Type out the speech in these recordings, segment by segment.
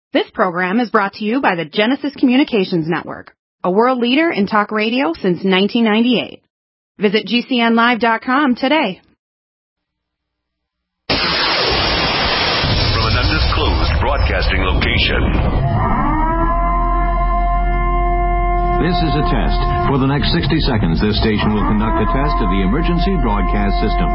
This program is brought to you by the Genesis Communications Network, a world leader in talk radio since 1998. Visit GCNlive.com today. From an undisclosed broadcasting location. This is a test. For the next 60 seconds, this station will conduct a test of the emergency broadcast system.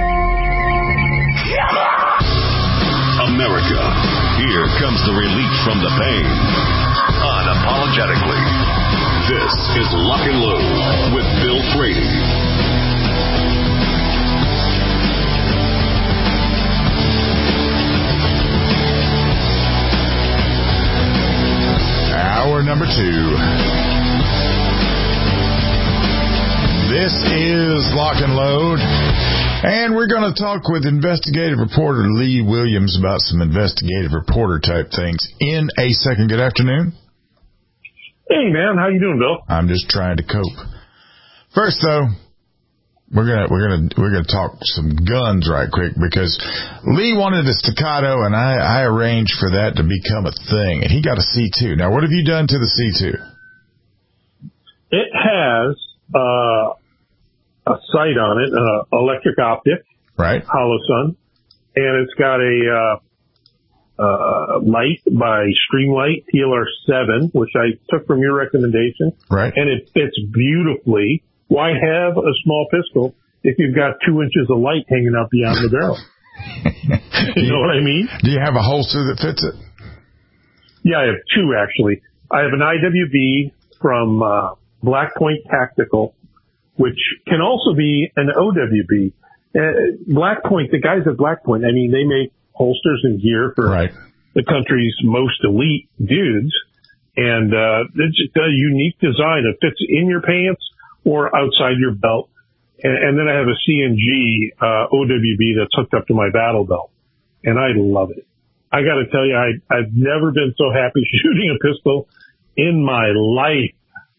America, here comes the relief from the pain. Unapologetically. This is Lock and Load with Bill Frady. Hour number 2. This is Lock and Load, and we're going to talk with investigative reporter Lee Williams about some investigative reporter type things in a second. Good afternoon. Hey man, how you doing, Bill? I'm just trying to cope. First though, we're gonna talk some guns right quick because Lee wanted a staccato and I arranged for that to become a thing, and he got a C2. Now, what have you done to the C2? It has a sight on it, electric optic, right? Holosun, and it's got a light by Streamlight TLR7, which I took from your recommendation, right? And it fits beautifully. Why have a small pistol if you've got 2 inches of light hanging out beyond the barrel? You know what I mean? Do you have a holster that fits it? Yeah, I have 2 actually. I have an IWB from Black Point Tactical, which can also be an OWB. Black Point, the guys at Black Point, I mean, they make holsters and gear for the country's most elite dudes. And it's just a unique design. It fits in your pants or outside your belt. And then I have a CNG OWB that's hooked up to my battle belt. And I love it. I got to tell you, I've never been so happy shooting a pistol in my life.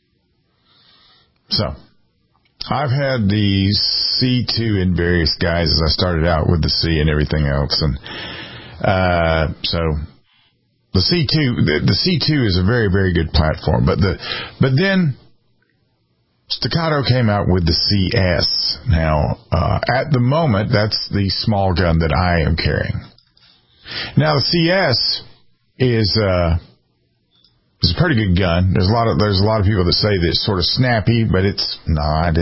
So, I've had the C2 in various guises. I started out with the C and everything else. And so the C2 is a very, very good platform. But then Staccato came out with the CS. Now, at the moment, that's the small gun that I am carrying. Now, the CS is a pretty good gun. There's a lot of people that say that it's sort of snappy, but it's not.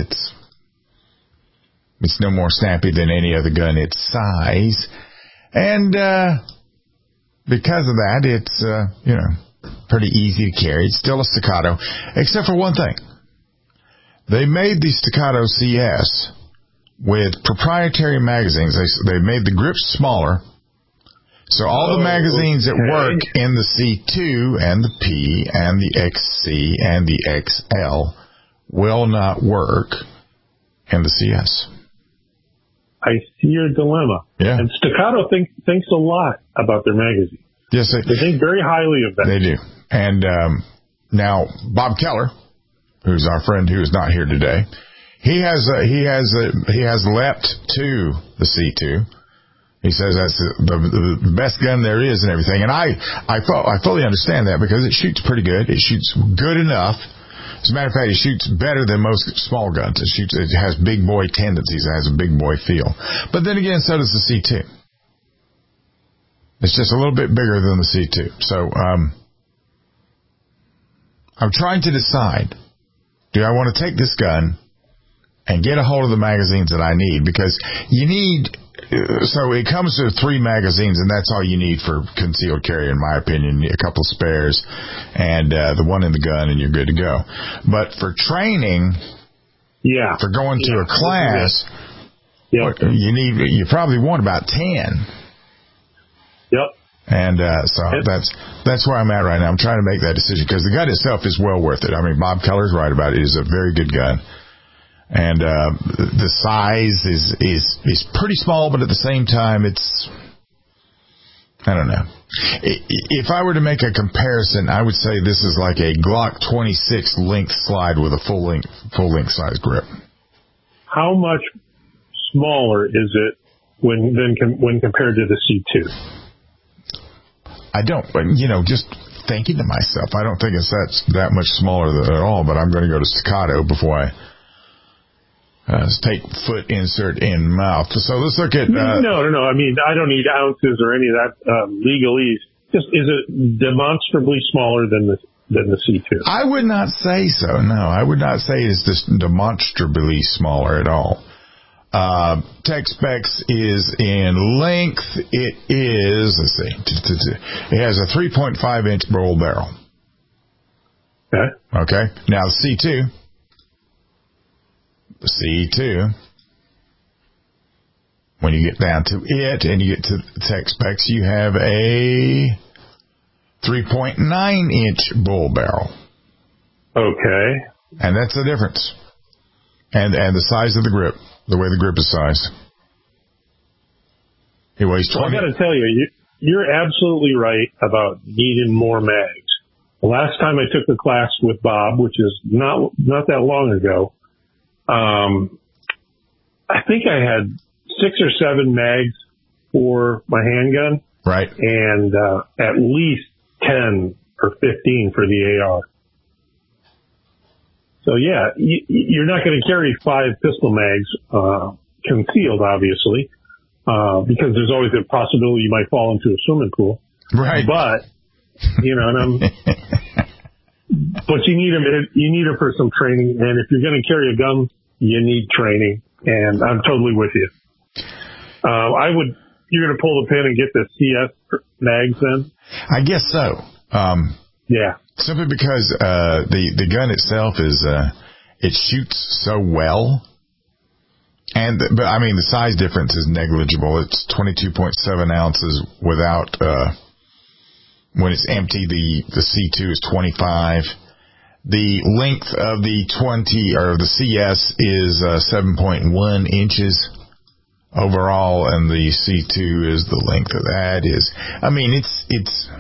It's no more snappy than any other gun its size. And because of that, it's pretty easy to carry. It's still a Staccato, except for one thing. They made the Staccato CS with proprietary magazines. They made the grips smaller. So all the magazines that work in the C2 and the P and the XC and the XL will not work in the CS. I see your dilemma. Yeah. And Staccato thinks a lot about their magazine. Yes, they think very highly of that. They do. And now Bob Keller, who's our friend who is not here today, he has leapt to the C2. He says that's the best gun there is and everything. And I fully understand that because it shoots pretty good. It shoots good enough. As a matter of fact, it shoots better than most small guns. It has big boy tendencies. It has a big boy feel. But then again, so does the C2. It's just a little bit bigger than the C2. So I'm trying to decide, do I want to take this gun and get a hold of the magazines that I need? Because you need... So it comes to 3 magazines, and that's all you need for concealed carry, in my opinion. A couple spares and the one in the gun, and you're good to go. But for training, for going to a class, you probably want about 10. Yep. And so that's where I'm at right now. I'm trying to make that decision because the gun itself is well worth it. I mean, Bob Keller's right about it. It is a very good gun. And the size is pretty small, but at the same time, it's, I don't know. If I were to make a comparison, I would say this is like a Glock 26 length slide with a full length size grip. How much smaller is it when compared to the C2? I don't, just thinking to myself, I don't think it's that much smaller at all, but I'm going to go to staccato before I take foot insert in mouth. So let's look at... No. I mean, I don't need ounces or any of that legalese. Just, is it demonstrably smaller than the C2? I would not say so, no. I would not say it's just demonstrably smaller at all. Tech specs is in length. It is, let's see, it has a 3.5-inch bull barrel. Okay. Now the C2, when you get down to it and you get to the tech specs, you have a 3.9-inch bull barrel. Okay. And that's the difference. And the size of the grip, the way the grip is sized. It weighs 20. Well, I got to tell you, you're absolutely right about needing more mags. The last time I took the class with Bob, which is not that long ago, I think I had 6 or 7 mags for my handgun. Right. And at least 10 or 15 for the AR. So, yeah, you're not going to carry 5 pistol mags concealed, obviously, because there's always a possibility you might fall into a swimming pool. Right. But, but you need them for some training. And if you're going to carry a gun, you need training. And I'm totally with you. You're going to pull the pin and get the CS mags then? I guess so. Yeah. Simply because the gun itself is it shoots so well, but I mean the size difference is negligible. It's 22.7 ounces without when it's empty. The C2 is 25. The length of the 20 or the CS is 7.1 inches overall, and the C2 is the length of that is. I mean it's.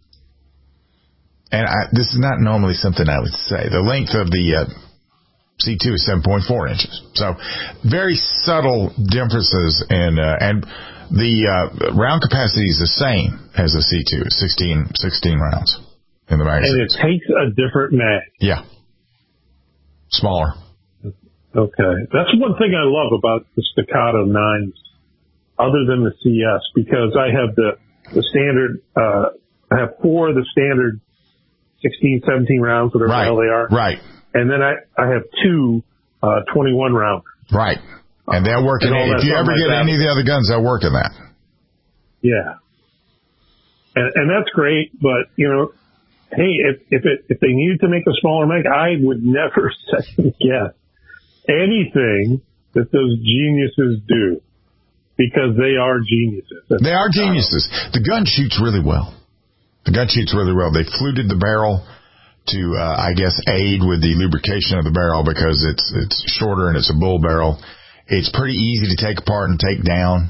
And this is not normally something I would say. The length of the C2 is 7.4 inches. So very subtle differences. And the round capacity is the same as the C2, 16 rounds in the magazine. And it takes a different mag. Yeah. Smaller. Okay. That's one thing I love about the Staccato 9s, other than the CS, because I have the standard, I have 4 of the standard 16, 17 rounds, whatever the hell they are. Right. And then I have 2 21 rounds. Right. And they'll work in if you ever get any of the other guns, they'll work in that. Yeah. And that's great, but hey, if they needed to make a smaller mag, I would never second guess anything that those geniuses do, because they are geniuses. They are geniuses. The gun shoots really well. The gun shoots really well. They fluted the barrel to, I guess, aid with the lubrication of the barrel because it's shorter and it's a bull barrel. It's pretty easy to take apart and take down.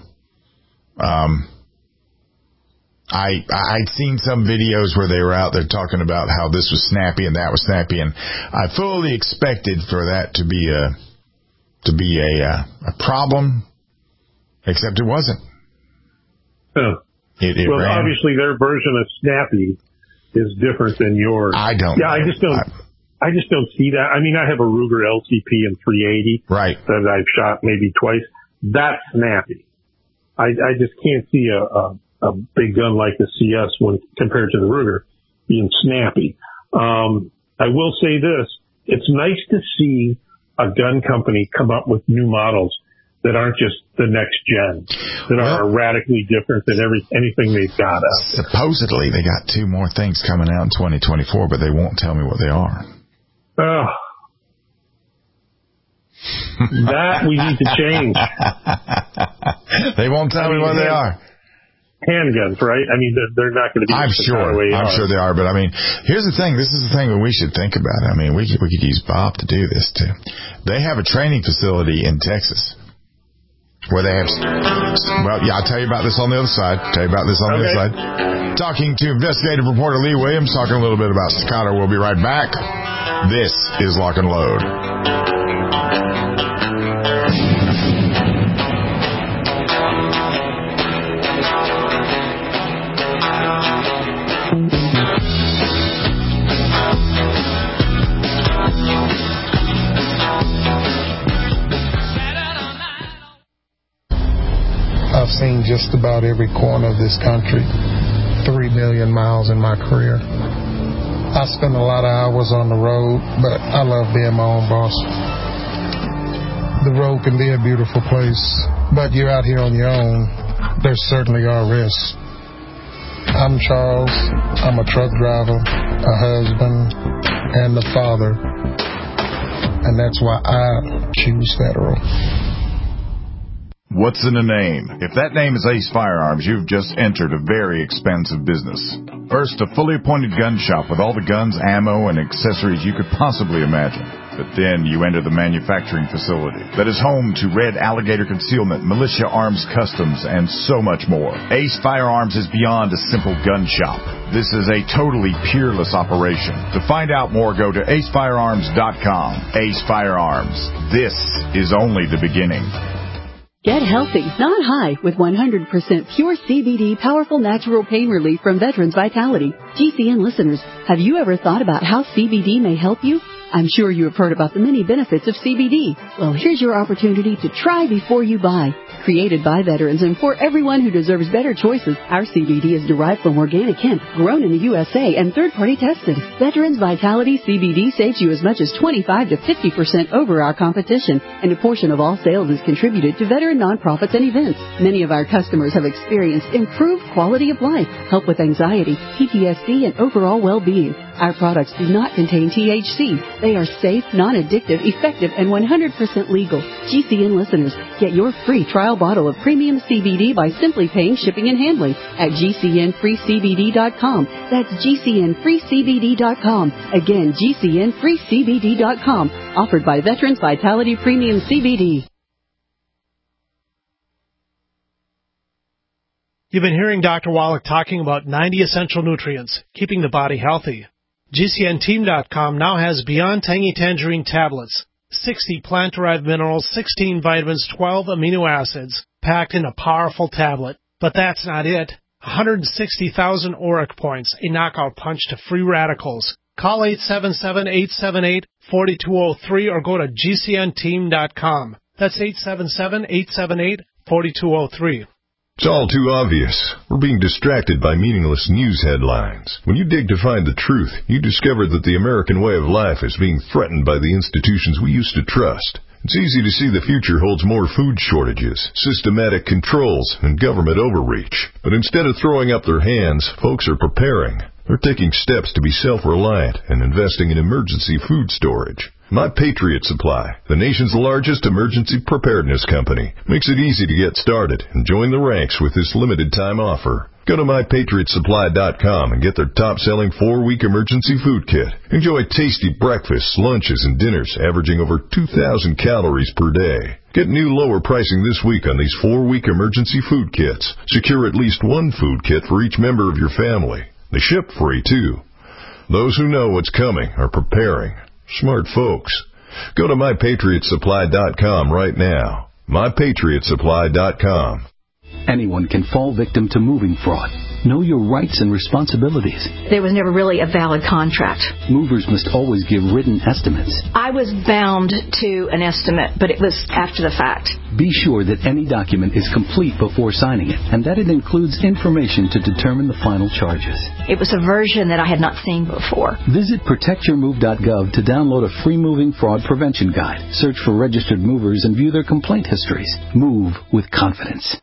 I'd seen some videos where they were out there talking about how this was snappy and that was snappy, and I fully expected for that to be a problem, except it wasn't. Huh. Well, obviously their version of snappy is different than yours. I don't. Yeah, I just don't see that. I mean, I have a Ruger LCP in 380 that I've shot maybe twice. That's snappy. I just can't see a big gun like the CS when compared to the Ruger being snappy. I will say this: it's nice to see a gun company come up with new models that aren't just the next gen, that are radically different than anything they've got out there. Supposedly, they got 2 more things coming out in 2024, but they won't tell me what they are. That we need to change. They won't tell me what they are. Handguns, right? I mean, they're not going to be. I'm sure they are. But I mean, here's the thing. This is the thing that we should think about. I mean, we could use Bob to do this too. They have a training facility in Texas where they have. Well, yeah, I'll tell you about this on the other side. Talking to investigative reporter Lee Williams, talking a little bit about Staccato. We'll be right back. This is Lock and Load. seen just about every corner of this country, 3 million miles in my career. I spend a lot of hours on the road, but I love being my own boss. The road can be a beautiful place, but you're out here on your own. There certainly are risks. I'm Charles. I'm a truck driver, a husband, and a father. And that's why I choose Federal. What's in a name? If that name is Ace Firearms, you've just entered a very expensive business. First, a fully appointed gun shop with all the guns, ammo, and accessories you could possibly imagine. But then you enter the manufacturing facility that is home to Red Alligator Concealment, Militia Arms Customs, and so much more. Ace Firearms is beyond a simple gun shop. This is a totally peerless operation. To find out more, go to acefirearms.com. Ace Firearms. This is only the beginning. Get healthy, not high, with 100% pure CBD powerful natural pain relief from Veterans Vitality. GCN listeners, have you ever thought about how CBD may help you? I'm sure you have heard about the many benefits of CBD. Well, here's your opportunity to try before you buy. Created by veterans and for everyone who deserves better choices, our CBD is derived from organic hemp, grown in the USA, and third-party tested. Veterans Vitality CBD saves you as much as 25 to 50% over our competition, and a portion of all sales is contributed to veteran nonprofits and events. Many of our customers have experienced improved quality of life, help with anxiety, PTSD, and overall well-being. Our products do not contain THC. They are safe, non-addictive, effective, and 100% legal. GCN listeners, get your free trial bottle of premium CBD by simply paying shipping and handling at GCNFreeCBD.com. That's GCNFreeCBD.com. Again, GCNFreeCBD.com. Offered by Veterans Vitality Premium CBD. You've been hearing Dr. Wallach talking about 90 essential nutrients, keeping the body healthy. GCNteam.com now has Beyond Tangy Tangerine tablets, 60 plant-derived minerals, 16 vitamins, 12 amino acids, packed in a powerful tablet. But that's not it. 160,000 ORAC points, a knockout punch to free radicals. Call 877-878-4203 or go to GCNteam.com. That's 877-878-4203. It's all too obvious. We're being distracted by meaningless news headlines. When you dig to find the truth, you discover that the American way of life is being threatened by the institutions we used to trust. It's easy to see the future holds more food shortages, systematic controls, and government overreach. But instead of throwing up their hands, folks are preparing. They're taking steps to be self-reliant and investing in emergency food storage. My Patriot Supply, the nation's largest emergency preparedness company, makes it easy to get started and join the ranks with this limited-time offer. Go to MyPatriotSupply.com and get their top-selling 4-week emergency food kit. Enjoy tasty breakfasts, lunches, and dinners averaging over 2,000 calories per day. Get new lower pricing this week on these 4-week emergency food kits. Secure at least one food kit for each member of your family. They ship free, too. Those who know what's coming are preparing. Smart folks. Go to MyPatriotSupply.com right now. MyPatriotSupply.com. Anyone can fall victim to moving fraud. Know your rights and responsibilities. There was never really a valid contract. Movers must always give written estimates. I was bound to an estimate, but it was after the fact. Be sure that any document is complete before signing it, and that it includes information to determine the final charges. It was a version that I had not seen before. Visit protectyourmove.gov to download a free moving fraud prevention guide. Search for registered movers and view their complaint histories. Move with confidence.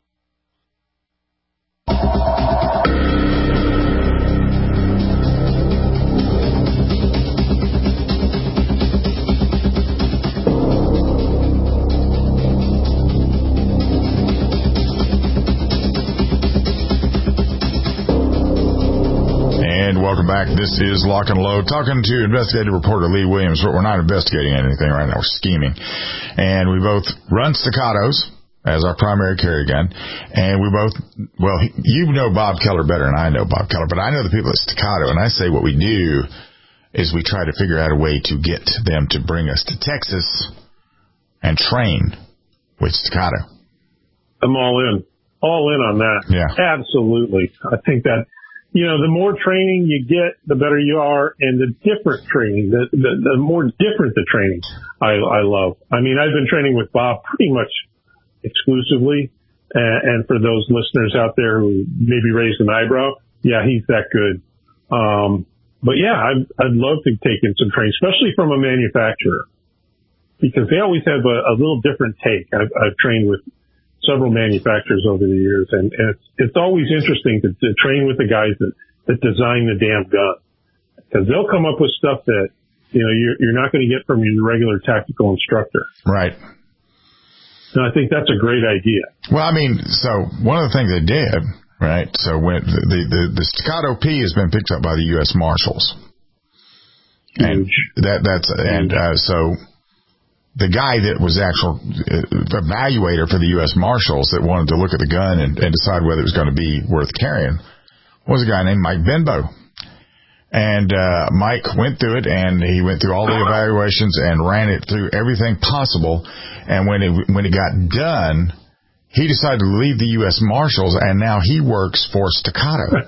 Welcome back. This is Lock and Load, talking to investigative reporter Lee Williams. We're not investigating anything right now. We're scheming. And we both run Staccatos as our primary carry gun. And we both, well, you know Bob Keller better than I know Bob Keller, but I know the people at Staccato, and I say what we do is we try to figure out a way to get them to bring us to Texas and train with Staccato. I'm all in on that. Yeah. Absolutely. I think that, you know, the more training you get, the better you are, and the different training, the more different the training I love. I mean, I've been training with Bob pretty much exclusively, And for those listeners out there who maybe raised an eyebrow, yeah, he's that good. But yeah, I'd love to take in some training, especially from a manufacturer, because they always have a little different take. I've trained with several manufacturers over the years, and it's always interesting to train with the guys that design the damn gun, because they'll come up with stuff that, you know, you're not going to get from your regular tactical instructor. Right. And I think that's a great idea. Well, I mean, so one of the things they did, right? So when the Staccato P has been picked up by the U.S. Marshals, and so the guy that was actual evaluator for the U.S. Marshals that wanted to look at the gun and decide whether it was going to be worth carrying was a guy named Mike Benbow. And Mike went through it, and he went through all the evaluations and ran it through everything possible. And when it got done, he decided to leave the U.S. Marshals, and now he works for Staccato.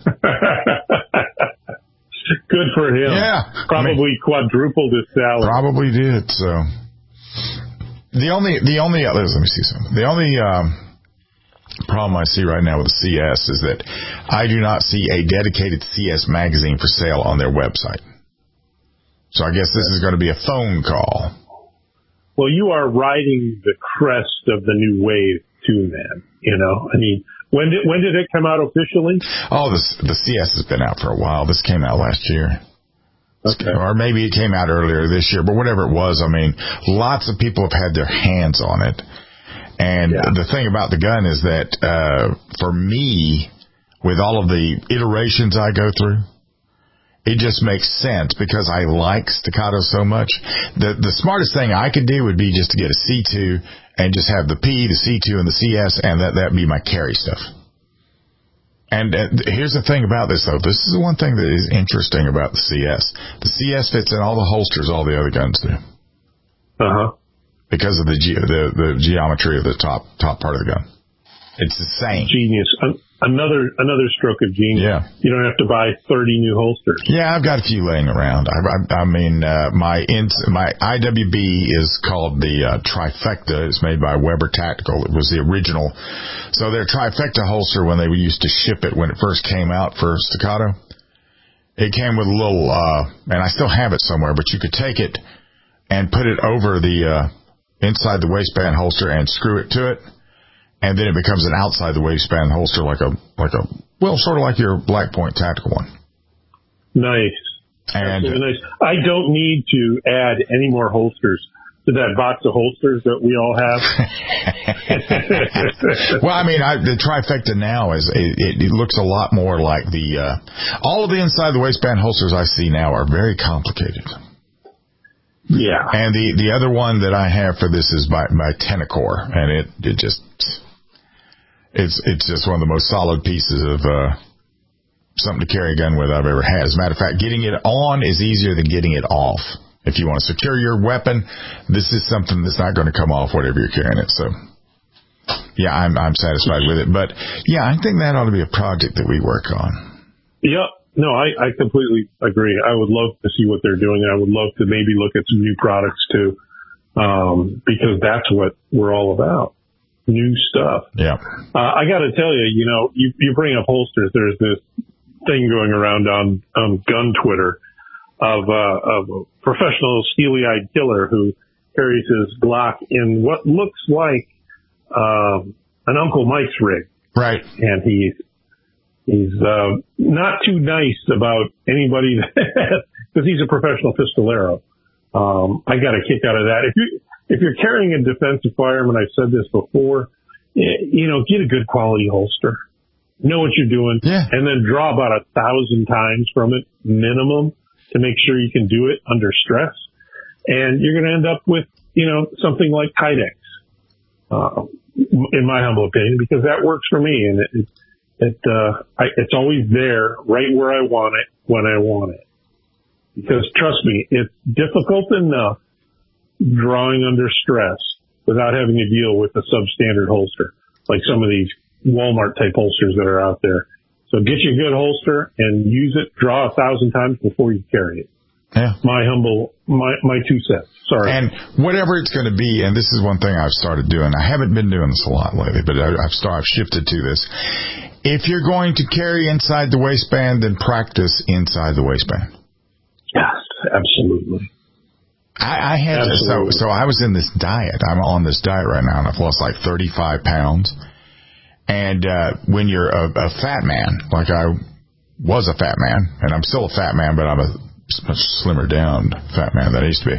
Good for him. Yeah. Probably quadrupled his salary. Probably did. So the only let me see something. The only problem I see right now with the CS is that I do not see a dedicated CS magazine for sale on their website. So I guess this is going to be a phone call. Well, you are riding the crest of the new wave too, man. You know, I mean, when did it come out officially? Oh, the CS has been out for a while. This came out last year. Okay. Or maybe it came out earlier this year, but whatever it was, I mean, lots of people have had their hands on it. And the thing about the gun is that, for me, with all of the iterations I go through, it just makes sense because I like Staccato so much. The smartest thing I could do would be just to get a C2 and just have the P, the C2, and the CS, and that be my carry stuff. And here's the thing about this, though. This is the one thing that is interesting about the CS. The CS fits in all the holsters all the other guns do. Uh-huh. Because of the geometry of the top part of the gun. It's the same. Genius. Another stroke of genius. Yeah. You don't have to buy 30 new holsters. Yeah, I've got a few laying around. I mean, my IWB is called the Trifecta. It's made by Weber Tactical. It was the original. So their Trifecta holster, when they used to ship it when it first came out for Staccato, it came with a little, and I still have it somewhere, but you could take it and put it over the inside the waistband holster and screw it to it. And then it becomes an outside the waistband holster, sort of like your Black Point tactical one. Nice. And nice. I don't need to add any more holsters to that box of holsters that we all have. Well, I mean, the Trifecta now it looks a lot more like all of the inside the waistband holsters I see now are very complicated. Yeah. And the other one that I have for this is by Tenacore, and it's just one of the most solid pieces of something to carry a gun with I've ever had. As a matter of fact, getting it on is easier than getting it off. If you want to secure your weapon, this is something that's not going to come off whatever you're carrying it. So, yeah, I'm satisfied with it. But yeah, I think that ought to be a project that we work on. Yep. No, I completely agree. I would love to see what they're doing. I would love to maybe look at some new products too, because that's what we're all about. New stuff. Yeah. I got to tell you, you bring up holsters. There's this thing going around on gun Twitter of a professional steely-eyed killer who carries his Glock in what looks like an Uncle Mike's rig. Right. And he's not too nice about anybody because he's a professional pistolero. I got a kick out of that. If you're carrying a defensive firearm, and I've said this before, get a good quality holster. Know what you're doing. Yeah. And then draw about 1,000 times from it minimum to make sure you can do it under stress. And you're going to end up with, something like Kydex, in my humble opinion, because that works for me. And it's always there right where I want it when I want it. Because trust me, it's difficult enough drawing under stress without having to deal with a substandard holster, like some of these Walmart type holsters that are out there. So get you a good holster and use it, draw 1,000 times before you carry it. Yeah. My 2 cents. Sorry. And whatever it's going to be, and this is one thing I've started doing. I haven't been doing this a lot lately, but I've shifted to this. If you're going to carry inside the waistband, then practice inside the waistband. Yes, absolutely. I had so I was in this diet. I'm on this diet right now, and I've lost like 35 pounds. And when you're a fat man, like I was a fat man, and I'm still a fat man, but I'm a much slimmer down fat man than I used to be.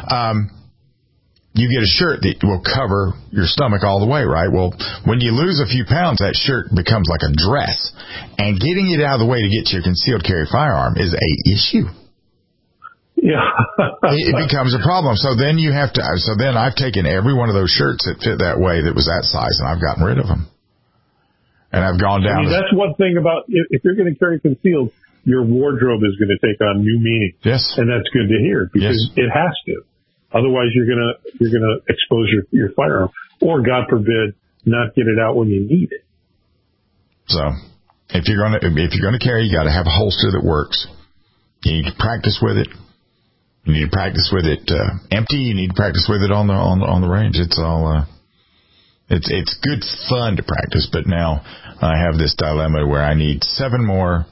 You get a shirt that will cover your stomach all the way, right? Well, when you lose a few pounds, that shirt becomes like a dress. And getting it out of the way to get to your concealed carry firearm is a issue. Yeah. It becomes a problem. So then I've taken every one of those shirts that fit that way that was that size, and I've gotten rid of them. And I've gone down. That's one thing about if you're going to carry concealed, your wardrobe is going to take on new meaning. Yes. And that's good to hear because it has to. Otherwise, you're gonna expose your firearm, or God forbid, not get it out when you need it. So, if you're gonna carry, you got to have a holster that works. You need to practice with it. You need to practice with it empty. You need to practice with it on the range. It's all it's good fun to practice. But now I have this dilemma where I need 7 more.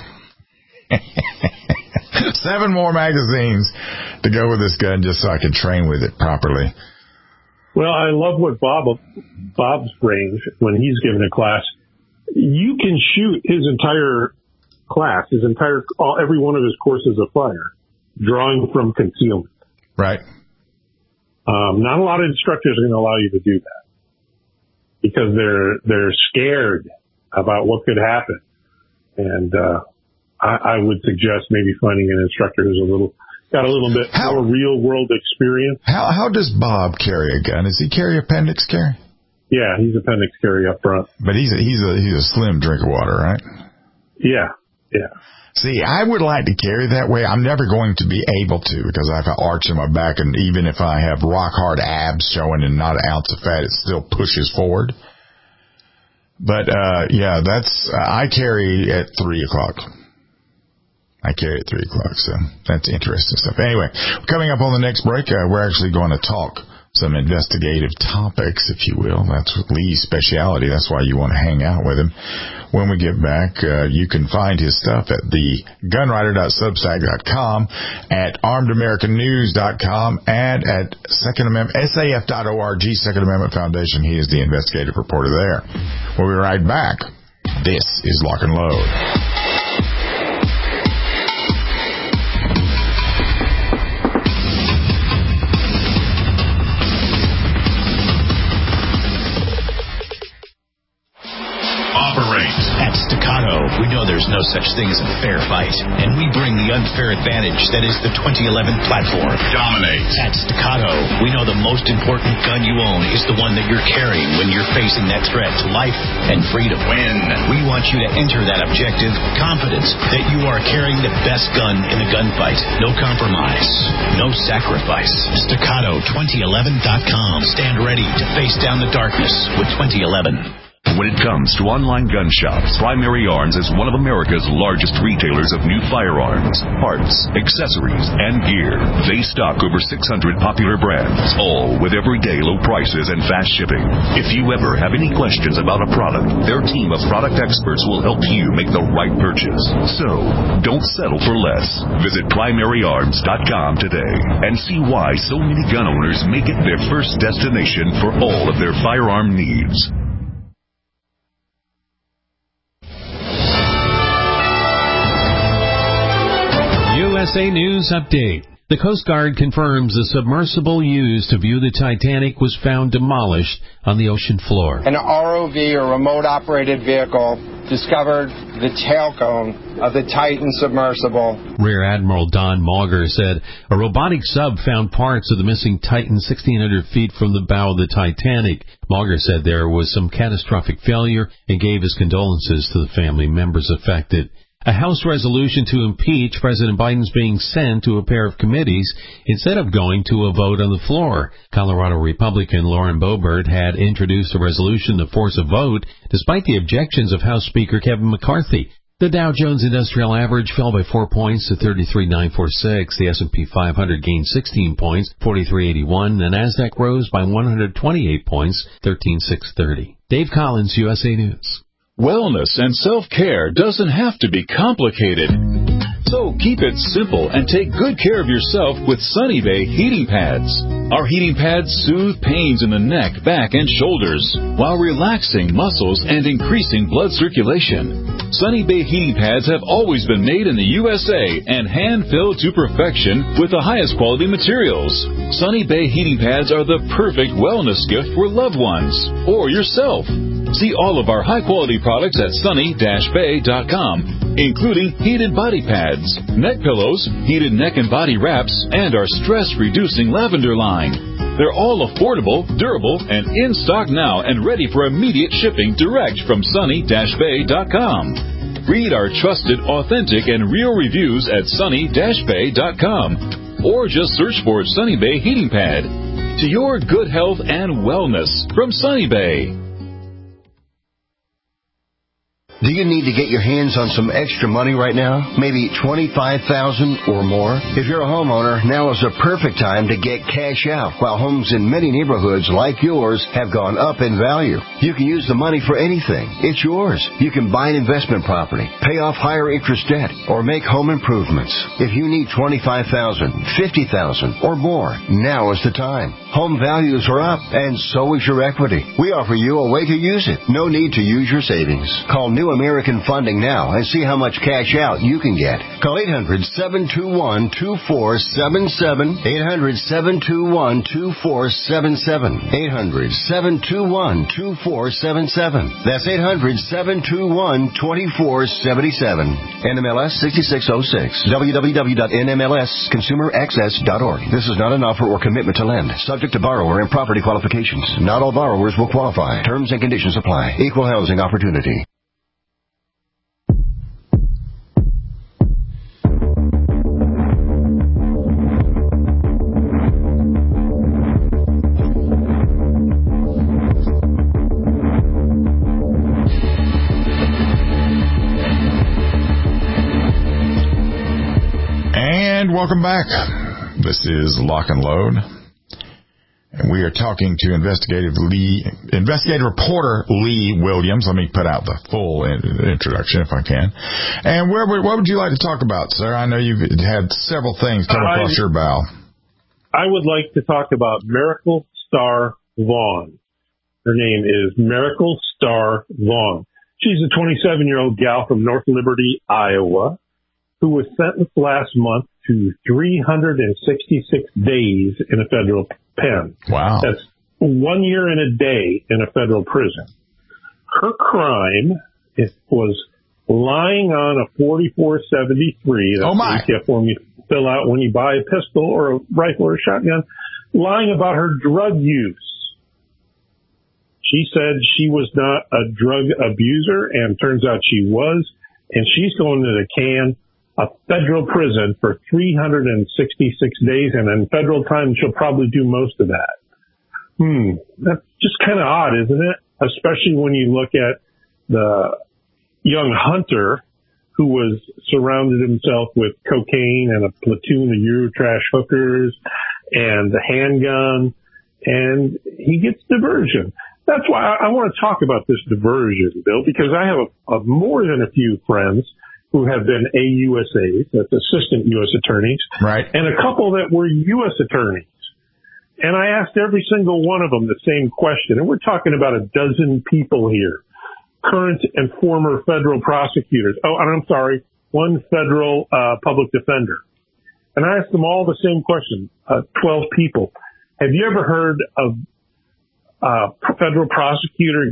7 more magazines to go with this gun just so I can train with it properly. Well, I love what Bob's range, when he's giving a class, you can shoot his entire class, every one of his courses of fire, drawing from concealment. Right. Not a lot of instructors are going to allow you to do that because they're scared about what could happen. And, I would suggest maybe finding an instructor who's got a little bit more real world experience. How does Bob carry a gun? Does he carry appendix carry? Yeah, he's appendix carry up front. But he's a slim drink of water, right? Yeah. See, I would like to carry that way. I'm never going to be able to because I have an arch in my back, and even if I have rock hard abs showing and not an ounce of fat, it still pushes forward. But I carry at 3:00. I carry at 3:00, so that's interesting stuff. Anyway, coming up on the next break, we're actually going to talk some investigative topics, if you will. That's Lee's specialty. That's why you want to hang out with him. When we get back, you can find his stuff at thegunwriter.substack.com, at armedamericannews.com, and at Second Amendment, SAF.org, Second Amendment Foundation. He is the investigative reporter there. We'll be right back. This is Lock and Load. At Staccato, we know there's no such thing as a fair fight, and we bring the unfair advantage that is the 2011 platform. Dominate. At Staccato, we know the most important gun you own is the one that you're carrying when you're facing that threat to life and freedom. Win. We want you to enter that objective confident that you are carrying the best gun in the gunfight. No compromise. No sacrifice. Staccato2011.com. Stand ready to face down the darkness with 2011. When it comes to online gun shops, Primary Arms is one of America's largest retailers of new firearms, parts, accessories, and gear. They stock over 600 popular brands, all with everyday low prices and fast shipping. If you ever have any questions about a product, their team of product experts will help you make the right purchase. So, don't settle for less. Visit primaryarms.com today and see why so many gun owners make it their first destination for all of their firearm needs. USA News Update. The Coast Guard confirms the submersible used to view the Titanic was found demolished on the ocean floor. An ROV, or remote-operated vehicle, discovered the tail cone of the Titan submersible. Rear Admiral Don Mauger said a robotic sub found parts of the missing Titan 1,600 feet from the bow of the Titanic. Mauger said there was some catastrophic failure and gave his condolences to the family members affected. A House resolution to impeach President Biden's being sent to a pair of committees instead of going to a vote on the floor. Colorado Republican Lauren Boebert had introduced a resolution to force a vote despite the objections of House Speaker Kevin McCarthy. The Dow Jones Industrial Average fell by 4 points to 33,946. The S&P 500 gained 16 points, 4381. The Nasdaq rose by 128 points, 13,630. Dave Collins, USA News. Wellness and self-care doesn't have to be complicated. So keep it simple and take good care of yourself with Sunny Bay heating pads. Our heating pads soothe pains in the neck, back, and shoulders while relaxing muscles and increasing blood circulation. Sunny Bay heating pads have always been made in the USA and hand-filled to perfection with the highest quality materials. Sunny Bay heating pads are the perfect wellness gift for loved ones or yourself. See all of our high-quality products at sunny-bay.com, including heated body pads, neck pillows, heated neck and body wraps, and our stress-reducing lavender line. They're all affordable, durable, and in stock now and ready for immediate shipping direct from sunny-bay.com. Read our trusted, authentic, and real reviews at sunny-bay.com, or just search for Sunny Bay Heating Pad. To your good health and wellness from Sunny Bay. Do you need to get your hands on some extra money right now? Maybe $25,000 or more? If you're a homeowner, now is the perfect time to get cash out while homes in many neighborhoods like yours have gone up in value. You can use the money for anything. It's yours. You can buy an investment property, pay off higher interest debt, or make home improvements. If you need $25,000, $50,000 or more, now is the time. Home values are up, and so is your equity. We offer you a way to use it. No need to use your savings. Call New American Funding now and see how much cash out you can get. Call 800-721-2477. 800-721-2477. 800-721-2477. That's 800-721-2477. NMLS 6606. www.nmlsconsumeraccess.org. This is not an offer or commitment to lend. Subject to borrower and property qualifications. Not all borrowers will qualify. Terms and conditions apply. Equal housing opportunity. Welcome back. This is Lock and Load, and we are talking to investigative reporter Lee Williams. Let me put out the full introduction if I can. And what would you like to talk about, sir? I know you've had several things come across your bow. I would like to talk about Miracle Star Vaughn. Her name is Miracle Star Vaughn. She's a 27-year-old gal from North Liberty, Iowa, who was sentenced last month to 366 days in a federal pen. Wow. That's 1 year and a day in a federal prison. Her crime was lying on a 4473. That's the ETF form you fill out when you buy a pistol or a rifle or a shotgun, lying about her drug use. She said she was not a drug abuser, and turns out she was, and she's going to the can a federal prison for 366 days, and in federal time, she'll probably do most of that. That's just kind of odd, isn't it? Especially when you look at the young Hunter who was surrounded himself with cocaine and a platoon of Eurotrash hookers and the handgun, and he gets diversion. That's why I want to talk about this diversion, Bill, because I have more than a few friends who have been AUSAs, that's assistant U.S. attorneys, right, and a couple that were U.S. attorneys. And I asked every single one of them the same question, and we're talking about a dozen people here, current and former federal prosecutors. Oh, and I'm sorry, one federal public defender. And I asked them all the same question, 12 people. Have you ever heard of a federal prosecutor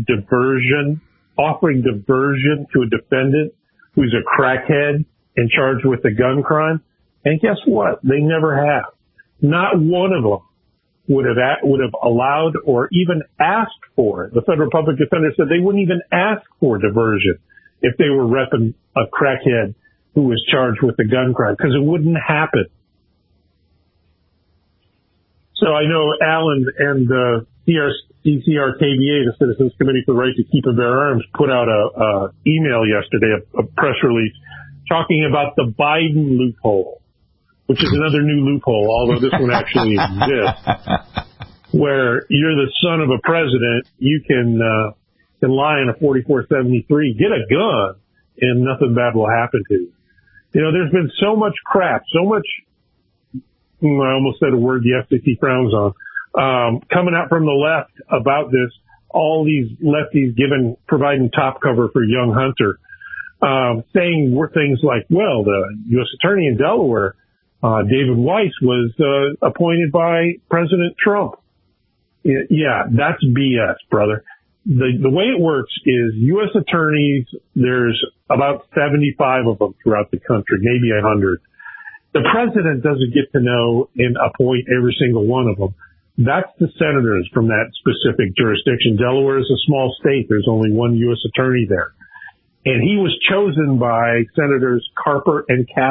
offering diversion to a defendant who's a crackhead and charged with a gun crime? And guess what? They never have. Not one of them would have allowed or even asked for it. The federal public defender said they wouldn't even ask for diversion if they were repping a crackhead who was charged with a gun crime, because it wouldn't happen. So I know Alan and CCRKBA, the Citizens Committee for the Right to Keep and Bear Arms, put out a email yesterday, a press release, talking about the Biden loophole, which is another new loophole, although this one actually exists, where you're the son of a president, you can lie in a 4473, get a gun, and nothing bad will happen to you. You know, there's been so much crap, so much, I almost said a word the FCC frowns on, coming out from the left about this, all these lefties providing top cover for young Hunter, saying things like, well, the U.S. Attorney in Delaware, David Weiss, was appointed by President Trump. Yeah, that's BS, brother. The way it works is U.S. attorneys, there's about 75 of them throughout the country, maybe 100. The president doesn't get to know and appoint every single one of them. That's the senators from that specific jurisdiction. Delaware is a small state. There's only one U.S. attorney there. And he was chosen by Senators Coons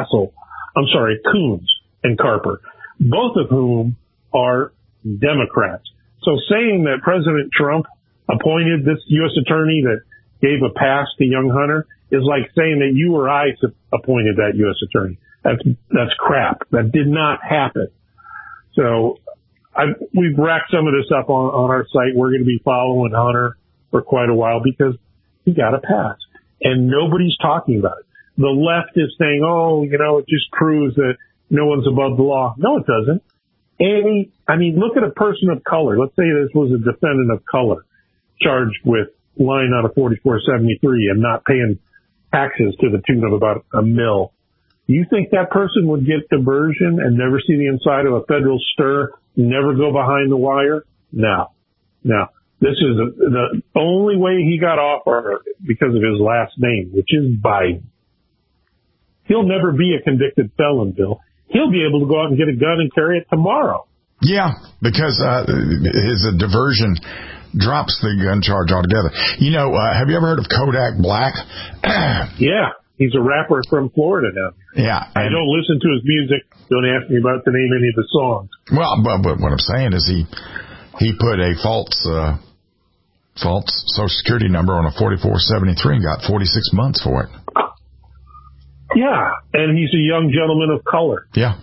and Carper, both of whom are Democrats. So saying that President Trump appointed this U.S. attorney that gave a pass to young Hunter is like saying that you or I appointed that U.S. attorney. That's crap. That did not happen. So we've racked some of this up on our site. We're going to be following Hunter for quite a while because he got a pass. And nobody's talking about it. The left is saying, it just proves that no one's above the law. No, it doesn't. Look at a person of color. Let's say this was a defendant of color charged with lying on a 4473 and not paying taxes to the tune of about $1 million. You think that person would get diversion and never see the inside of a federal stir, never go behind the wire? No. This is the only way he got off because of his last name, which is Biden. He'll never be a convicted felon, Bill. He'll be able to go out and get a gun and carry it tomorrow. Yeah, because his diversion drops the gun charge altogether. Have you ever heard of Kodak Black? Yeah, he's a rapper from Florida now. Yeah. I don't listen to his music. Don't ask me about to name any of the songs. Well, but what I'm saying is he put a false Social Security number on a 4473 and got 46 months for it. Yeah, and he's a young gentleman of color. Yeah.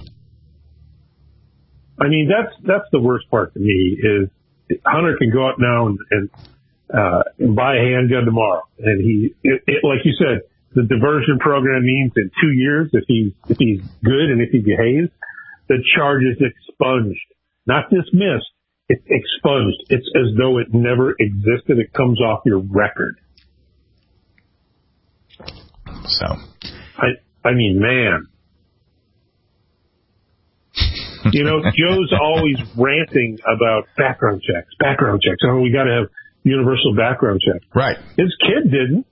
That's the worst part to me is Hunter can go out now and buy a handgun tomorrow. And like you said, the diversion program means in 2 years, if he's good and if he behaves, the charge is expunged, not dismissed. It's expunged. It's as though it never existed. It comes off your record. So, man. Joe's always ranting about background checks. Oh, we got to have universal background checks. Right. His kid didn't.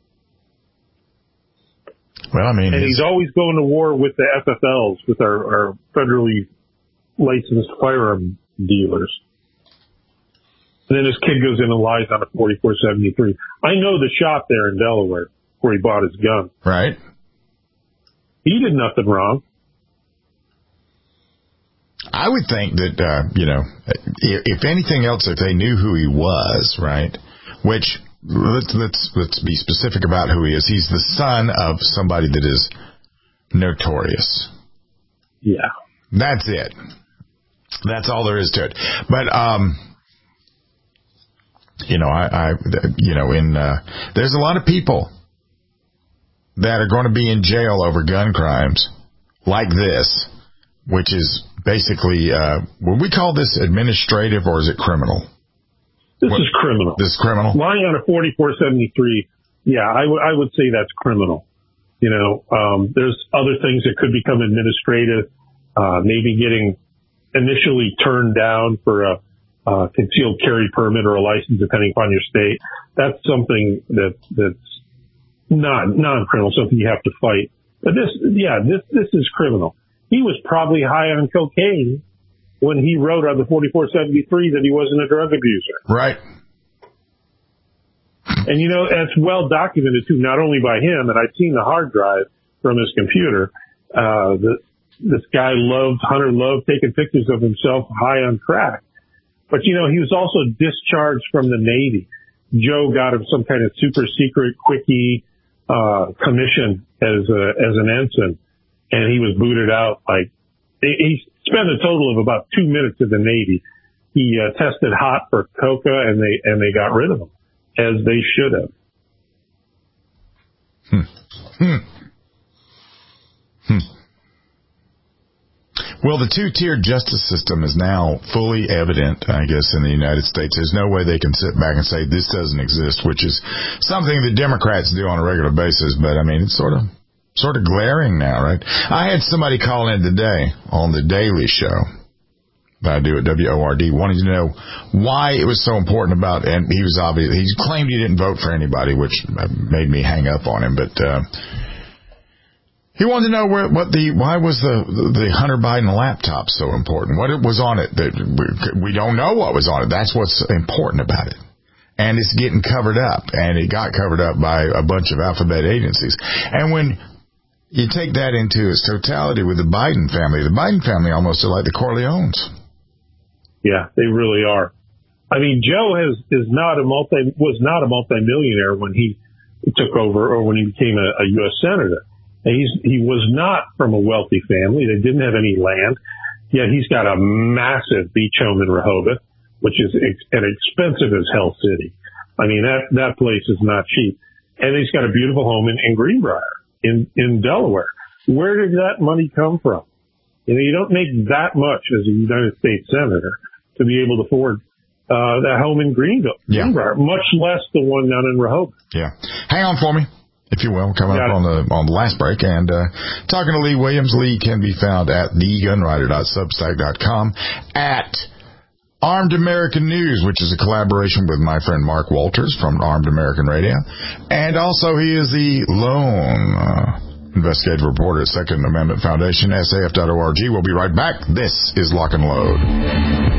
Well, and he's always going to war with the FFLs, with our federally licensed firearm dealers. And then his kid goes in and lies on a 4473. I know the shop there in Delaware where he bought his gun. Right. He did nothing wrong. I would think that, if anything else, if they knew who he was, right, which let's be specific about who he is. He's the son of somebody that is notorious. Yeah. That's it. That's all there is to it. But, there's a lot of people that are going to be in jail over gun crimes like this, which is basically, would we call this administrative or is it criminal? This is criminal. This is criminal? Lying on a 4473, yeah, I would say that's criminal. There's other things that could become administrative, maybe getting initially turned down for a concealed carry permit or a license, depending upon your state. That's something that's not non-criminal, something you have to fight. But this is criminal. He was probably high on cocaine when he wrote on the 4473 that he wasn't a drug abuser. Right. And, that's well documented, too, not only by him, and I've seen the hard drive from his computer. This guy Hunter loved taking pictures of himself high on crack. But, he was also discharged from the Navy. Joe got him some kind of super secret quickie commission as an ensign, and he was booted out. He spent a total of about 2 minutes in the Navy. He tested hot for coca, and they got rid of him, as they should have. Well, the two-tiered justice system is now fully evident, I guess, in the United States. There's no way they can sit back and say this doesn't exist, which is something the Democrats do on a regular basis. But, I mean, it's sort of glaring now, right? I had somebody call in today on the Daily Show that I do at WORD, wanting to know why it was so important about, and he claimed he didn't vote for anybody, which made me hang up on him, but he wanted to know why was the Hunter Biden laptop so important? What it was on it? That we don't know what was on it. That's what's important about it. And it's getting covered up, and it got covered up by a bunch of alphabet agencies. And when you take that into its totality with the Biden family almost are like the Corleones. Yeah, they really are. I mean, Joe was not a multimillionaire when he took over or when he became a U.S. Senator. He was not from a wealthy family. They didn't have any land. Yet he's got a massive beach home in Rehoboth, which is an expensive as hell city. I mean, that place is not cheap. And he's got a beautiful home in Greenbrier in Delaware. Where did that money come from? You don't make that much as a United States Senator to be able to afford that home in Greenbrier, much less the one down in Rehoboth. Yeah. Hang on for me, if you will, coming up on the last break. And talking to Lee Williams. Lee can be found at thegunwriter.substack.com, at Armed American News, which is a collaboration with my friend Mark Walters from Armed American Radio. And also he is the lone investigative reporter at Second Amendment Foundation, SAF.org. We'll be right back. This is Lock and Load.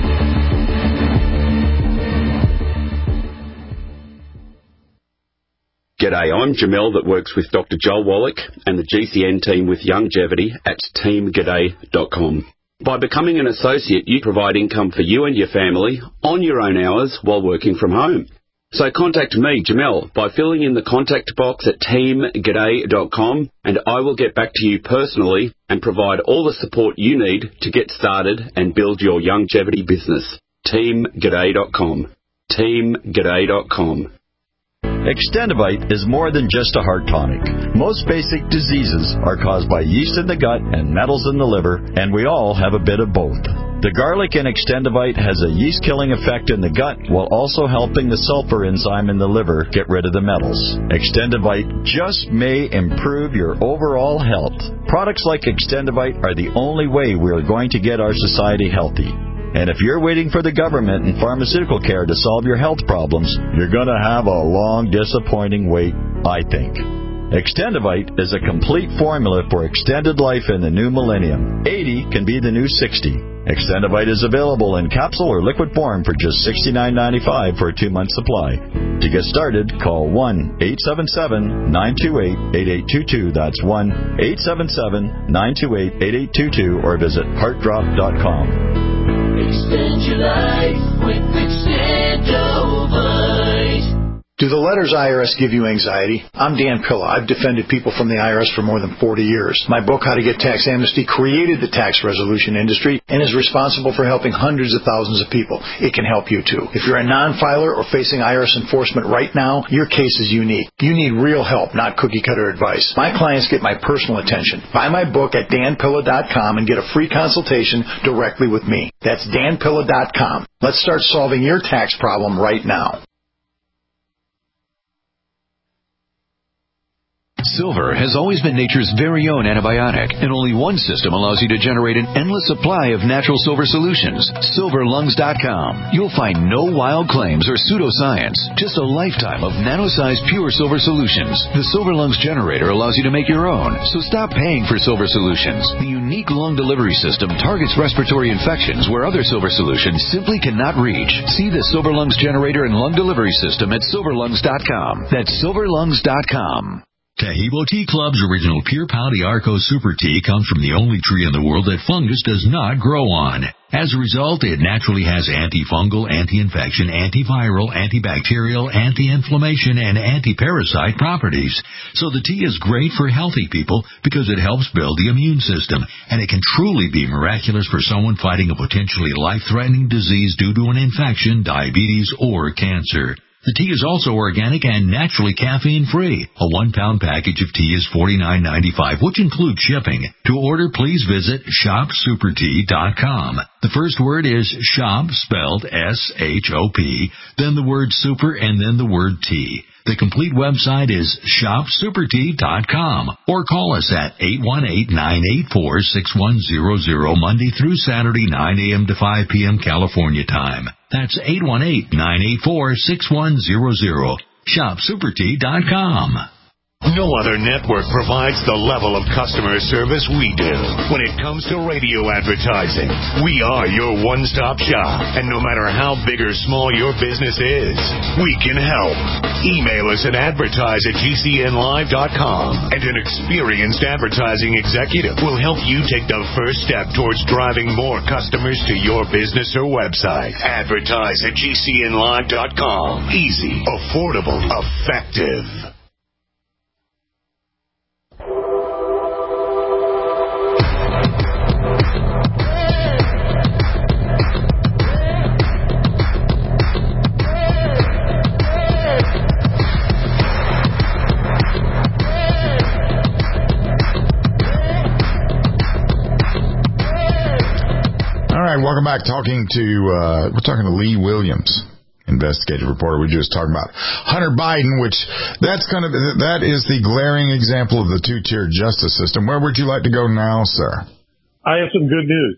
G'day, I'm Jamel that works with Dr. Joel Wallach and the GCN team with Longevity at teamg'day.com. By becoming an associate, you provide income for you and your family on your own hours while working from home. So contact me, Jamel, by filling in the contact box at teamg'day.com, and I will get back to you personally and provide all the support you need to get started and build your longevity business. teamg'day.com. teamg'day.com. Extendivite is more than just a heart tonic. Most basic diseases are caused by yeast in the gut and metals in the liver, and we all have a bit of both. The garlic in Extendivite has a yeast-killing effect in the gut while also helping the sulfur enzyme in the liver get rid of the metals. Extendivite just may improve your overall health. Products like Extendivite are the only way we are going to get our society healthy. And if you're waiting for the government and pharmaceutical care to solve your health problems, you're going to have a long, disappointing wait, I think. Extendivite is a complete formula for extended life in the new millennium. 80 can be the new 60. Extendivite is available in capsule or liquid form for just $69.95 for a 2-month supply. To get started, call 1-877-928-8822. That's 1-877-928-8822 or visit heartdrop.com. Extend your life with Extendivite. Do the letters IRS give you anxiety? I'm Dan Pilla. I've defended people from the IRS for more than 40 years. My book, How to Get Tax Amnesty, created the tax resolution industry and is responsible for helping hundreds of thousands of people. It can help you, too. If you're a non-filer or facing IRS enforcement right now, your case is unique. You need real help, not cookie-cutter advice. My clients get my personal attention. Buy my book at danpilla.com and get a free consultation directly with me. That's danpilla.com. Let's start solving your tax problem right now. Silver has always been nature's very own antibiotic, and only one system allows you to generate an endless supply of natural silver solutions. SilverLungs.com. You'll find no wild claims or pseudoscience, just a lifetime of nano-sized pure silver solutions. The Silver Lungs generator allows you to make your own, so stop paying for silver solutions. The unique lung delivery system targets respiratory infections where other silver solutions simply cannot reach. See the Silver Lungs generator and lung delivery system at SilverLungs.com. That's SilverLungs.com. Tahibo Tea Club's original Pure Pau de Arco Super Tea comes from the only tree in the world that fungus does not grow on. As a result, it naturally has antifungal, anti-infection, antiviral, antibacterial, anti-inflammation, and anti-parasite properties. So the tea is great for healthy people because it helps build the immune system, and it can truly be miraculous for someone fighting a potentially life-threatening disease due to an infection, diabetes, or cancer. The tea is also organic and naturally caffeine-free. A 1-pound package of tea is $49.95, which includes shipping. To order, please visit shopsupertea.com. The first word is shop, spelled S-H-O-P, then the word super, and then the word tea. The complete website is shopsupertea.com, or call us at 818-984-6100 Monday through Saturday, 9 a.m. to 5 p.m. California time. That's 818-984-6100. shopsupertea.com. No other network provides the level of customer service we do. When it comes to radio advertising, we are your one-stop shop. And no matter how big or small your business is, we can help. Email us at advertise@gcnlive.com, and an experienced advertising executive will help you take the first step towards driving more customers to your business or website. Advertise@gcnlive.com. Easy, affordable, effective. Welcome back. We're talking to Lee Williams, investigative reporter. We were just talking about Hunter Biden, which that is the glaring example of the two-tier justice system. Where would you like to go now, sir? I have some good news.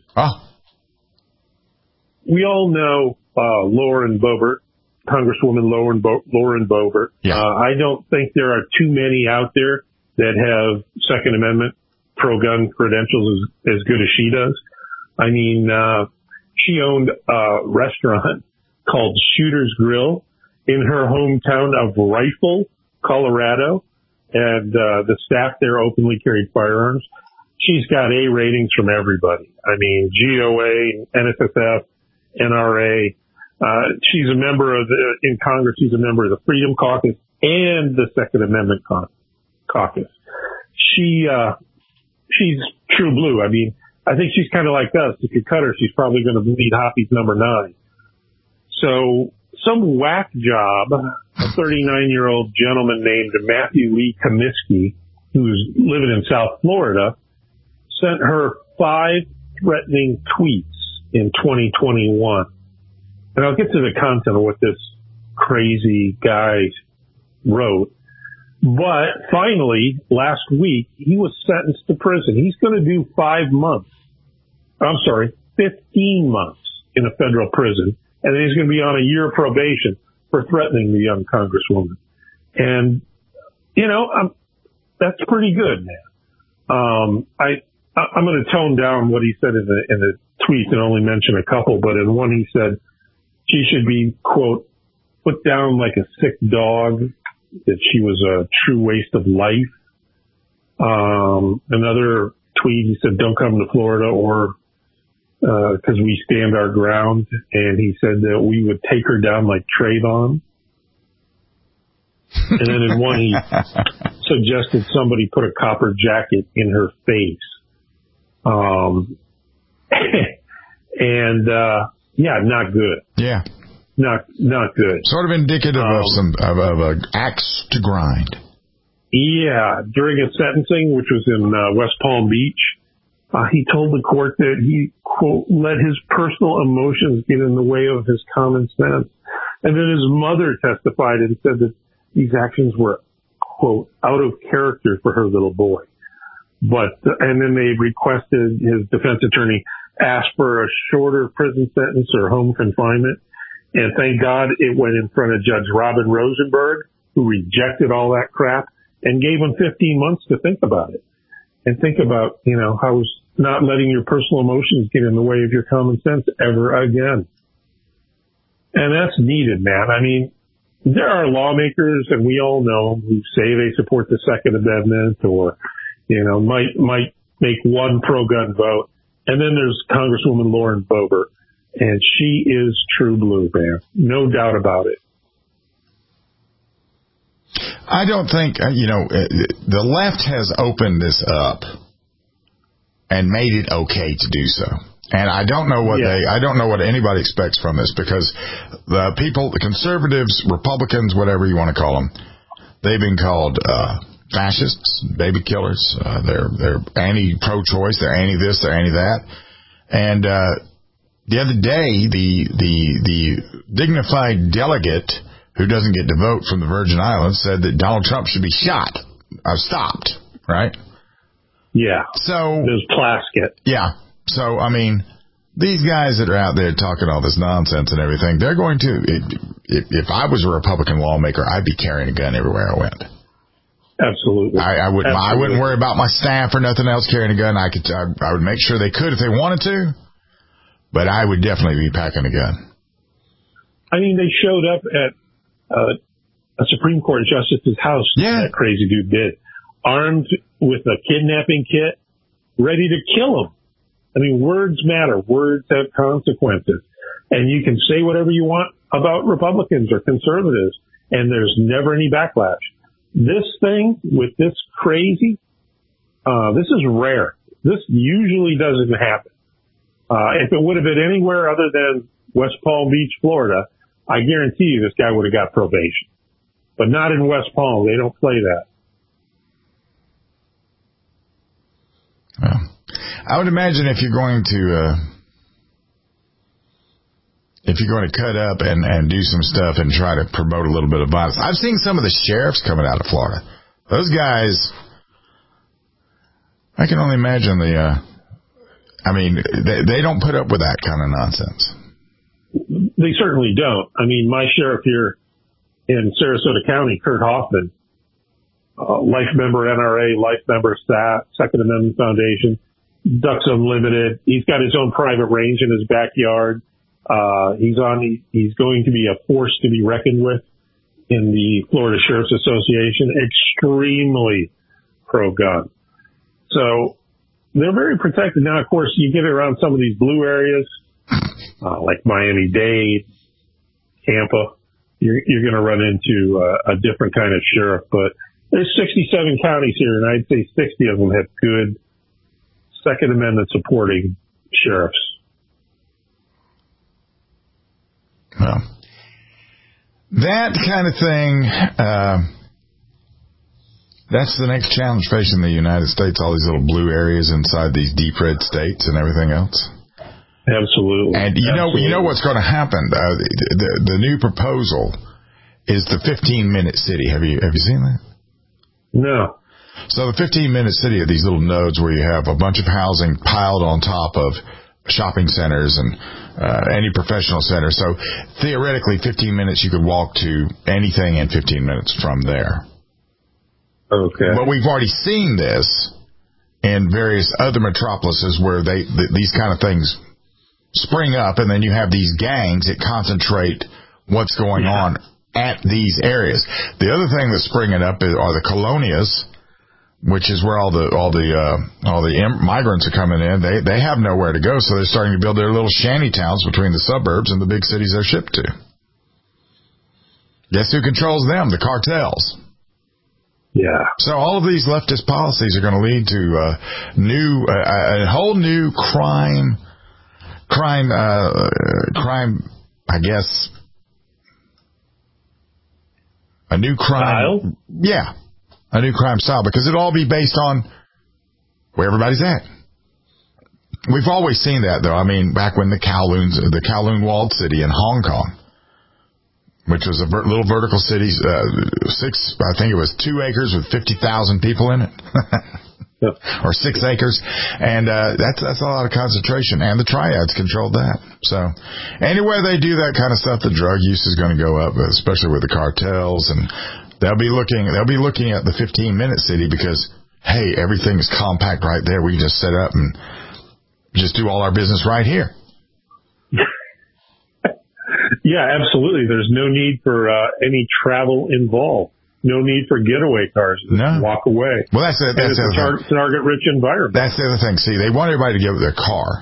We all know Lauren Boebert, Congresswoman Lauren Boebert. Yeah. I don't think there are too many out there that have Second Amendment pro-gun credentials as good as she does. I mean, she owned a restaurant called Shooter's Grill in her hometown of Rifle, Colorado, and the staff there openly carried firearms. She's got A ratings from everybody. I mean, GOA, NSSF, NRA. She's a member in Congress, she's a member of the Freedom Caucus and the Second Amendment Caucus. She's true blue. I mean, I think she's kind of like us. If you cut her, she's probably going to bleed Hoppy's number 9. So some whack job, a 39-year-old gentleman named Matthew Lee Comiskey, who's living in South Florida, sent her 5 threatening tweets in 2021. And I'll get to the content of what this crazy guy wrote. But finally, last week, he was sentenced to prison. He's going to do 15 months in a federal prison. And then he's going to be on a year probation for threatening the young congresswoman. And, that's pretty good, man. I'm going to tone down what he said in the tweet and only mention a couple. But in one, he said she should be, quote, put down like a sick dog, that she was a true waste of life. Another tweet, he said, don't come to Florida because we stand our ground. And he said that we would take her down like Trayvon. And then in one, he suggested somebody put a copper jacket in her face. Not good. Yeah. Not good. Sort of indicative of an axe to grind. Yeah. During his sentencing, which was in West Palm Beach, he told the court that he, quote, let his personal emotions get in the way of his common sense. And then his mother testified and said that these actions were, quote, out of character for her little boy. And then they requested, his defense attorney asked for a shorter prison sentence or home confinement. And thank God it went in front of Judge Robin Rosenberg, who rejected all that crap and gave him 15 months to think about it. And think about, how not letting your personal emotions get in the way of your common sense ever again. And that's needed, man. I mean, there are lawmakers, and we all know, who say they support the Second Amendment or, might make one pro-gun vote. And then there's Congresswoman Lauren Boebert, and she is true blue, man. No doubt about it. I don't think, the left has opened this up and made it okay to do so. And I don't know what I don't know what anybody expects from this, because the people, the conservatives, Republicans, whatever you want to call them, they've been called fascists, baby killers. They're anti-pro-choice. They're anti-this. They're anti-that. And the other day, the dignified delegate who doesn't get to vote from the Virgin Islands said that Donald Trump should be stopped, right? Yeah. So there's Plaskett. Yeah. So, I mean, these guys that are out there talking all this nonsense and everything, they're going to, if I was a Republican lawmaker, I'd be carrying a gun everywhere I went. Absolutely. I wouldn't worry about my staff or nothing else carrying a gun. I would make sure they could if they wanted to, but I would definitely be packing a gun. I mean, they showed up at a Supreme Court justice's house. Yeah. That crazy dude did, armed with a kidnapping kit, ready to kill him. I mean, words matter. Words have consequences. And you can say whatever you want about Republicans or conservatives, and there's never any backlash. This thing with this crazy, this is rare. This usually doesn't happen. If it would have been anywhere other than West Palm Beach, Florida, I guarantee you this guy would have got probation. But not in West Palm. They don't play that. Well, I would imagine if you're going to cut up and do some stuff and try to promote a little bit of violence. I've seen some of the sheriffs coming out of Florida. Those guys, I can only imagine they don't put up with that kind of nonsense. They certainly don't. I mean, my sheriff here in Sarasota County, Kurt Hoffman, life member NRA, life member SAT, Second Amendment Foundation, Ducks Unlimited. He's got his own private range in his backyard. He's going to be a force to be reckoned with in the Florida Sheriff's Association. Extremely pro-gun. So they're very protected. Now, of course, you get around some of these blue areas, like Miami-Dade, Tampa, you're going to run into a different kind of sheriff. But there's 67 counties here, and I'd say 60 of them have good Second Amendment supporting sheriffs. Well, that kind of thing, that's the next challenge facing the United States, all these little blue areas inside these deep red states and everything else. Absolutely. And you know what's going to happen? The new proposal is the 15-minute city. Have you seen that? No. So the 15-minute city are these little nodes where you have a bunch of housing piled on top of shopping centers and any professional center. So theoretically, 15 minutes you could walk to anything in 15 minutes from there. Okay. But we've already seen this in various other metropolises where these kind of things spring up, and then you have these gangs that concentrate what's going on at these areas. The other thing that's springing up are the colonias, which is where all the migrants are coming in. They have nowhere to go, so they're starting to build their little shanty towns between the suburbs and the big cities they're shipped to. Guess who controls them? The cartels. Yeah. So all of these leftist policies are going to lead to a whole new crime. I guess. A new crime. Style? Yeah. A new crime style, because it'll all be based on where everybody's at. We've always seen that, though. I mean, back when the Kowloon walled city in Hong Kong, which was a little vertical city, I think it was 2 acres with 50,000 people in it, or 6 acres, and that's a lot of concentration, and the triads controlled that. So anywhere they do that kind of stuff, the drug use is going to go up, especially with the cartels, and they'll be looking at the 15-minute city because, hey, everything's compact right there. We can just set up and just do all our business right here. Yeah, absolutely. There's no need for any travel involved. no need for getaway cars. Just walk away. Well, that's it's a target-rich environment. That's the other thing. See, they want everybody to get their car.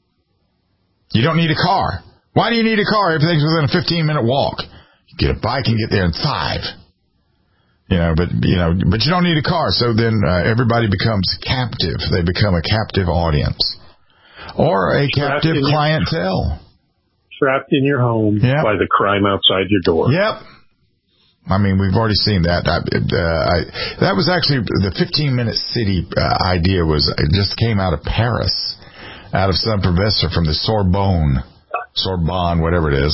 You don't need a car. Why do you need a car? Everything's within a 15-minute walk. You get a bike and get there in 5. But you don't need a car. So then everybody becomes captive. They become a captive audience or a captive clientele. Trapped in your home by the crime outside your door. Yep. I mean, we've already seen that. That was actually the 15-minute city idea. It just came out of Paris, out of some professor from the Sorbonne, whatever it is.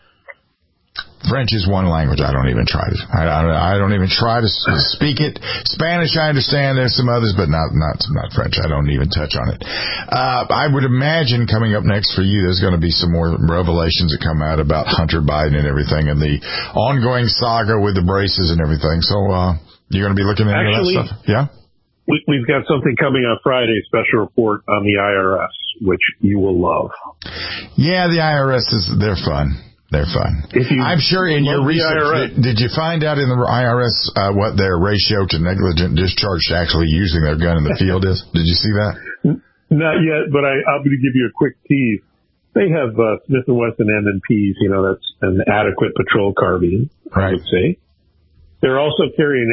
French is one language I don't even try to. I don't even try to speak it. Spanish I understand. There's some others, but not French. I don't even touch on it. I would imagine coming up next for you, there's going to be some more revelations that come out about Hunter Biden and everything, and the ongoing saga with the braces and everything. So you're going to be looking into that stuff. Yeah. We've got something coming on Friday, special report on the IRS, which you will love. Yeah, the IRS they're fun. They're fun. I'm sure in your research, did you find out in the IRS what their ratio to negligent discharge to actually using their gun in the field is? Did you see that? Not yet, but I'm going to give you a quick tease. They have Smith & Wesson M&Ps, that's an adequate patrol carbine, I would say. They're also carrying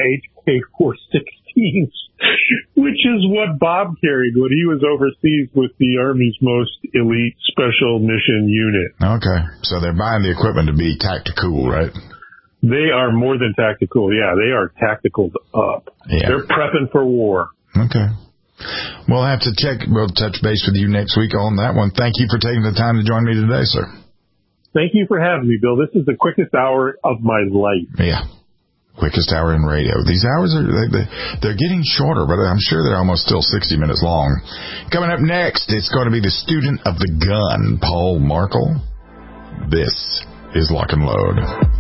AK-416s, which is what Bob carried when he was overseas with the Army's most elite special mission unit. Okay. So they're buying the equipment to be tactical, right? They are more than tactical. Yeah, they are tacticaled up. Yeah. They're prepping for war. Okay. We'll have to check. We'll touch base with you next week on that one. Thank you for taking the time to join me today, sir. Thank you for having me, Bill. This is the quickest hour of my life. Yeah. Quickest hour in radio. These hours they're getting shorter, but I'm sure they're almost still 60 minutes long. Coming up next, it's going to be the student of the gun, Paul Markel. This is Lock and Load.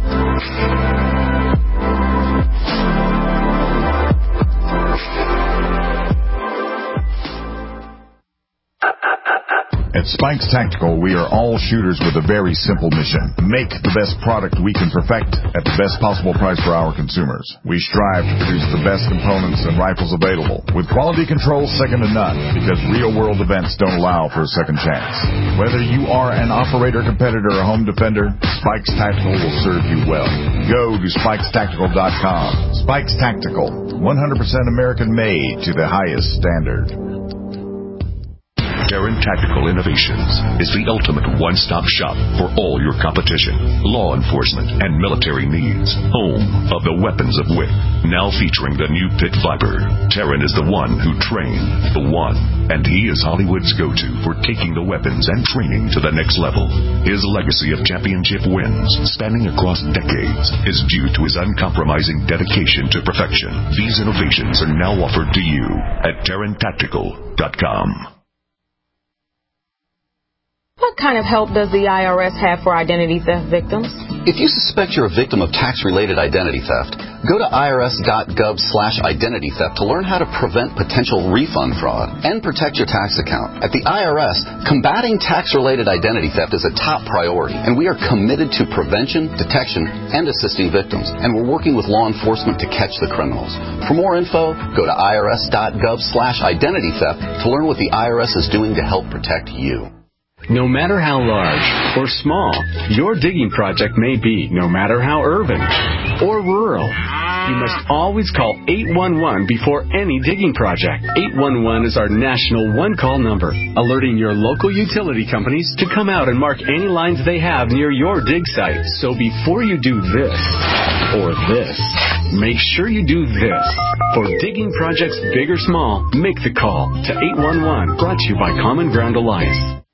At Spikes Tactical, we are all shooters with a very simple mission. Make the best product we can perfect at the best possible price for our consumers. We strive to produce the best components and rifles available, with quality control second to none, because real-world events don't allow for a second chance. Whether you are an operator, competitor, or home defender, Spikes Tactical will serve you well. Go to SpikesTactical.com. Spikes Tactical, 100% American-made to the highest standard. Terran Tactical Innovations is the ultimate one-stop shop for all your competition, law enforcement, and military needs. Home of the weapons of WIC. Now featuring the new Pit Viper. Terran is the one who trained the one, and he is Hollywood's go-to for taking the weapons and training to the next level. His legacy of championship wins, spanning across decades, is due to his uncompromising dedication to perfection. These innovations are now offered to you at TerranTactical.com. What kind of help does the IRS have for identity theft victims? If you suspect you're a victim of tax-related identity theft, go to irs.gov/identity theft to learn how to prevent potential refund fraud and protect your tax account. At the IRS, combating tax-related identity theft is a top priority, and we are committed to prevention, detection, and assisting victims. And we're working with law enforcement to catch the criminals. For more info, go to irs.gov/identity theft to learn what the IRS is doing to help protect you. No matter how large or small your digging project may be, no matter how urban or rural, you must always call 811 before any digging project. 811 is our national one-call number, alerting your local utility companies to come out and mark any lines they have near your dig site. So before you do this or this, make sure you do this. For digging projects big or small, make the call to 811. Brought to you by Common Ground Alliance.